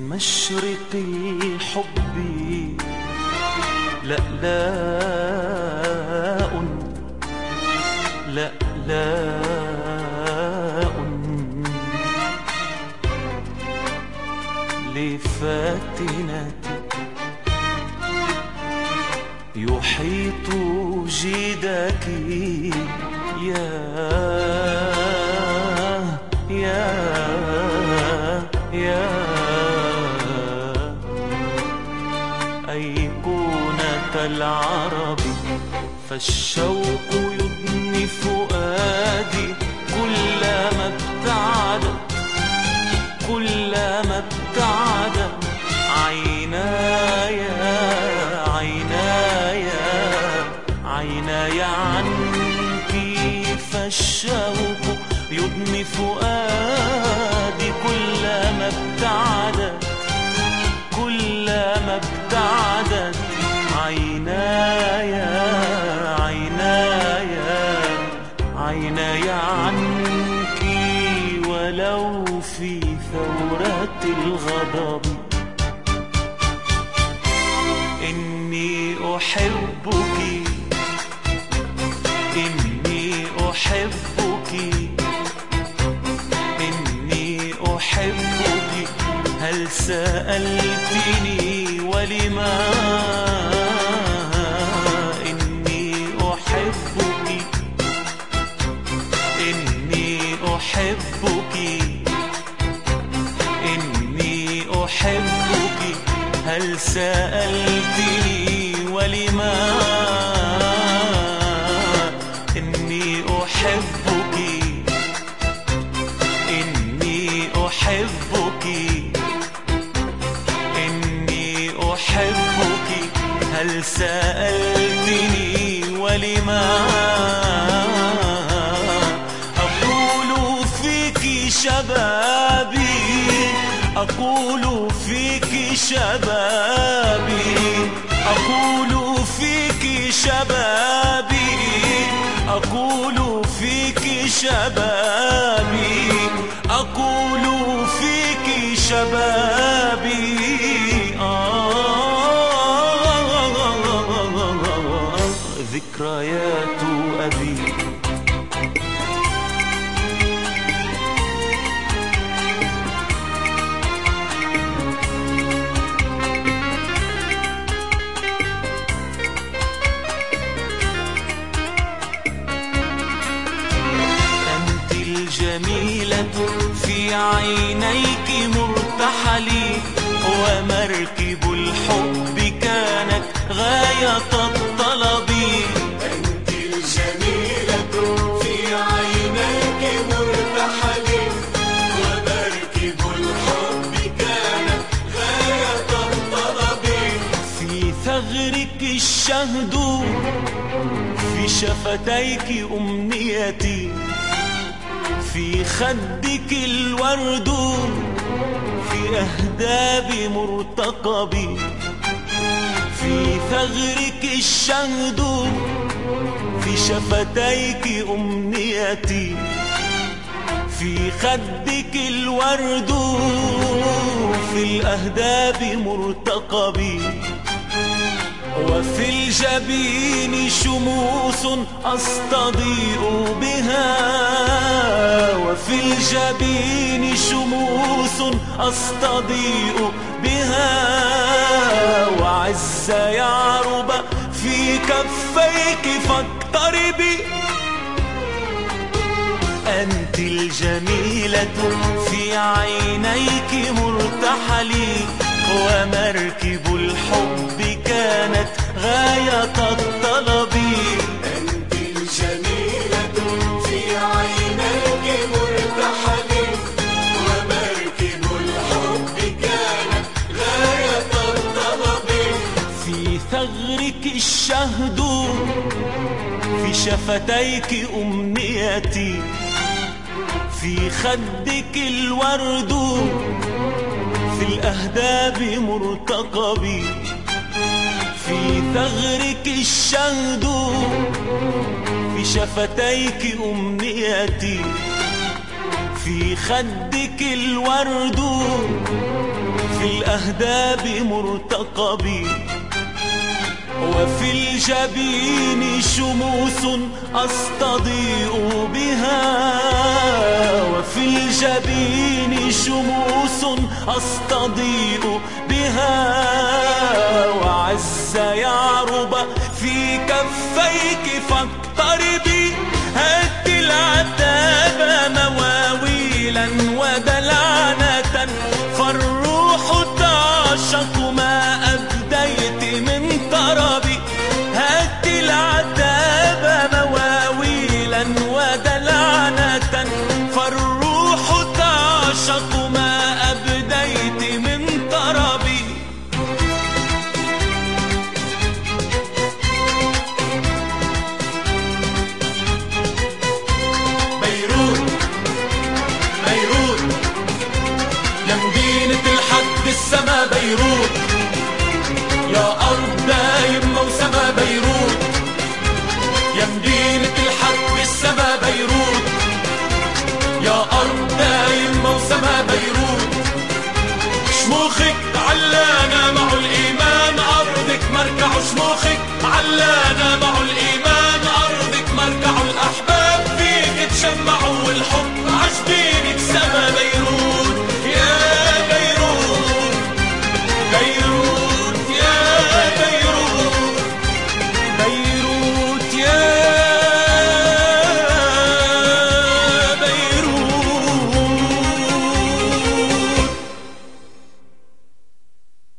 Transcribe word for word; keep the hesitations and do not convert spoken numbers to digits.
مشرق الحب لألاء لألاء لفاتنة يحيط جيدك يا يا يا أيقونة العرب فالشوق يدني فؤادي كلما ابتعدت كلما ابتعدت عيناي عيناي عيناي عنك فالشوق يدني فؤادي كلما ابتعدت كلما ابتعدت عيناي عيناي عيناي عنك ولو في ثورة الغضب إني أحبك إني أحبك إني أحبك هل سألتني ولما إني أحبك إني أحبك إني أحبك هل سألتني ولما إني أحبك إني أحبك إني أحبك هل سألتني ولما أقول فيك شبابي أقول فيك شبابي أقول فيك شبابي أقول فيك شبابي أقول فيك شبابي آه ذكريات أبي جميلة في عينيك مرتحلي ومركب الحب كانت غاية الطلب أنت الجميلة في عينيك مرتحلي ومركب الحب كانت غاية الطلب في ثغرك الشهد في شفتيك أمنيتي في خدك الورد في أهداب مرتقبي في ثغرك الشهد في شفتيك أمنيتي في خدك الورد في الأهداب مرتقبي وفي الجبين شموس أستضيء بها وفي الجبين شموس أستضيء بها وعز يعرب في كفيك فاقتربي أنت الجميلة في عينيك مرتحلي ومركب الحب كانت غاية الطلب أنت الجميلة في عينيك مرتحلي ومركب الحب كانت غاية الطلب في ثغرك الشهد في شفتيك أمنيتي في خدك الورد في الأهداب مرتقبي في ثغرك الشهد في شفتيك أمنيتي في خدك الورد في الأهداب مرتقبي، وفي الجبين شموس أستضيء بها، وفي الجبين شموس أستضيء بها، وعز يعرب في كفيك فاقتربي، هد العتاب مواويلا ودلعنة، فالروح تعشق ما أبديت من طربي، هد العتاب مواويلا ودلعنة، فالروح تعشق ما أبديت من طربي. بيروت بيروت يا مدينة الحد السما، بيروت يا أرض دايم موسمها، بيروت يا مدينة الحد السما، بيروت يا أرض دايم موسمها، بيروت شموخك علانة مع الإيمان، أرضك مركع شموخك علانة